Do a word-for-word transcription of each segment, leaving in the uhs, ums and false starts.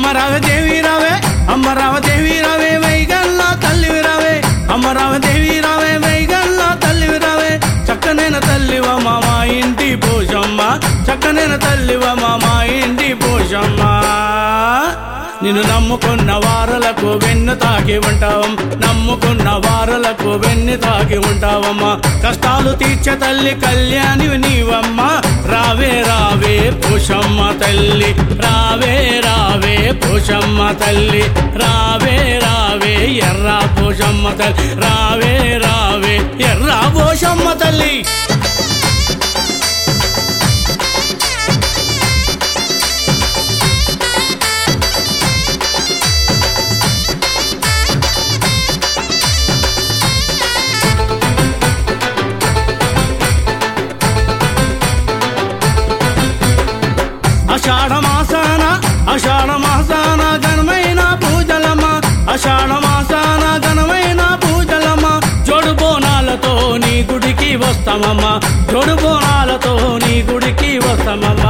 అమ్మరావదేవి రావే అమ్మరావదేవి రావే వైగల్లా తల్లివి రావే అమ్మరావదేవి రావే వైగల్లా తల్లివి రావే చక్కనైన తల్లివ మామ ఇంటి పోషమ్మ చక్కనైన తల్లివ మామ ఇంటి పోషమ్మ నిన్ను నమ్ముకున్న వారలకు వెన్ను తాకి ఉంటావం నమ్ముకున్న వారలకు వెన్ను తాకి ఉంటావమ్మా కష్టాలు తీర్చే తల్లి కళ్యాణివి నీవమ్మ రావే రావే పోషమ్మ తల్లి రావే రావే పోషమ్మ తల్లి రావే రావే ఎర్ర పోషమ్మ తల్లి రావే రావే ఎర్ర పోషమ్మ తల్లి అషాఢ మాసాన అషాఢ మాసాన ఘనమైన పూజలమ్మ అషాఢ మాసాన ఘనమైన పూజలమ్మ జోడు బోనాలతో నీ గుడికి వస్తామమ్మ జోడు బోనాలతో నీ గుడికి వస్తామమ్మ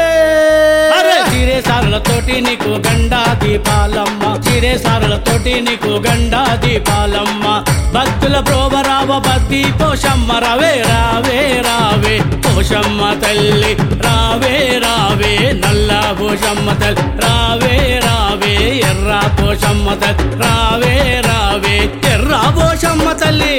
చిరే సారలతోటి నీకు గండా దీపాలమ్మ చిరే సారలతోటి నీకు గండా దీపాలమ్మ భక్తుల ప్రోభరావ బద్ది పోషమ్మ రావే రావే రావే పోషమ్మ తల్లి రావే రావే నల్ల పోషమ్మ తల్లి రావే రావే ఎర్ర పోషమ్మ తల్లి రావే రావే ఎర్ర పోషమ్మ తల్లి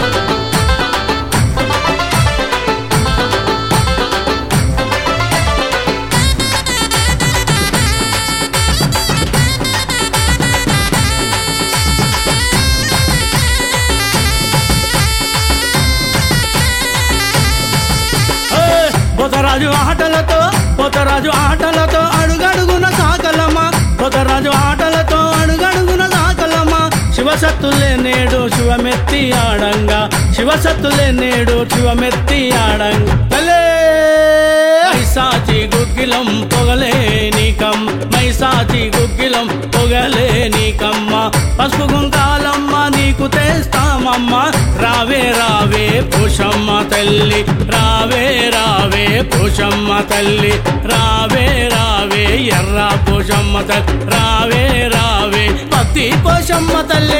పోతరాజు ఆటలతో పోతరాజు ఆటలతో అడుగడుగున సాకలమ్మ పోతరాజు ఆటలతో అడుగడుగున సాకలమ్మ శివసత్తులే నేడు శివమెత్తి ఆడంగా శివసత్తులే నేడు శివమెత్తి ఆడంగా మైసాచి గుగ్గిలం పొగలే నీకం మైసాచి గుగ్గిలం పొగలే నీకమ్మ పసుపు గుంకాలమ్మ నీకు తెస్తామమ్మ రావే రావే పోషమ్మ తల్లి రావే రావే పోషమ్మ తల్లి రావే రావే ఎర్ర పోషమ్మ తల్లి రావే రావే పత్తి పోషమ్మ తల్లి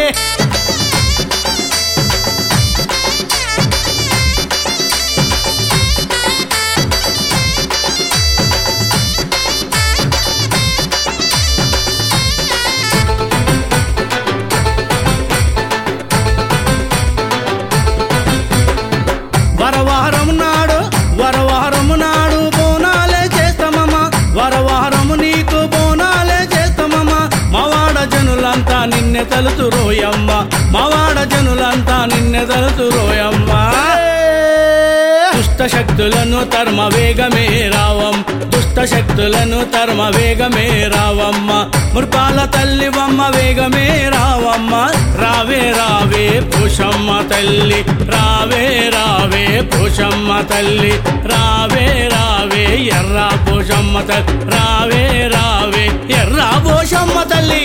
వరవారం నాడు వరవారము నాడు బోనాలే చేస్తామమ్మ వరవారము నీకు బోనాలే చేస్తామమ్మ మావాడ జనులంతా నిన్నె తలుతు రోయమ్మ మావాడ జనులంతా నిన్నె తలుతు రోయమ్మ దుష్ట శక్తులను తర్మ వేగమే రావం దుష్ట శక్తులను తర్మ వేగమే రావమ్మ ముర్పాల తల్లివమ్మ వేగమే రావమ్మ రావే రావే పోషమ్మ తల్లి రావే రావే పోషమ్మ తల్లి రావే రావే ఎర్ర పోషమ్మ తల్లి రావే రావే ఎర్ర పోషమ్మ తల్లి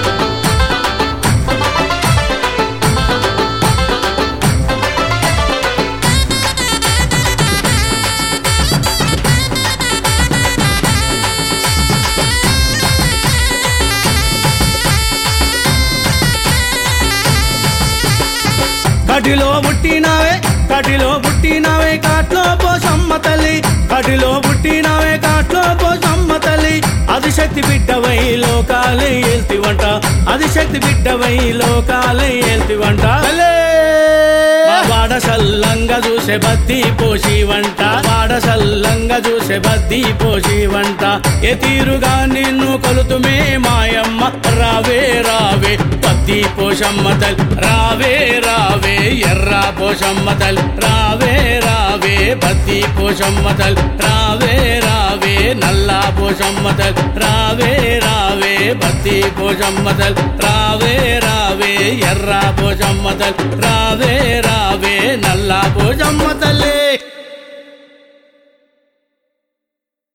కటిలో పుట్టినావే కటిలో పుట్టినావే కాట్లో పోషమ్మ తల్లి కటిలో పుట్టినావే కాట్లో పోషమ్మ తల్లి ఆదిశక్తి బిడ్డవై లోకాలే ఏల్తివంట ఆదిశక్తి బిడ్డవై లోకాలే ఏల్తివంట వాడ సల్లంగా చూసే బద్ది పోసి వంట వాడ సల్లంగా చూసే బద్ది పోసి వంట ఏ తీరుగా నిన్ను కొలుతుమే మాయమ్మ రావే రావే బద్ది పోషమ్మ తల్లి రావే రావే ఎర్ర పోషమ్మ తల్లి రావే రావే బద్ది పోషమ్మ తల్లి రావే రావే నల్ల పోషమ్మ తల్లి రావే రావే బద్ది పోషమ్మ తల్లి రావే రావే ఎర్ర పోషమ్మ తల్లి రావే రావే నల్ల పోషమ్మ తల్లి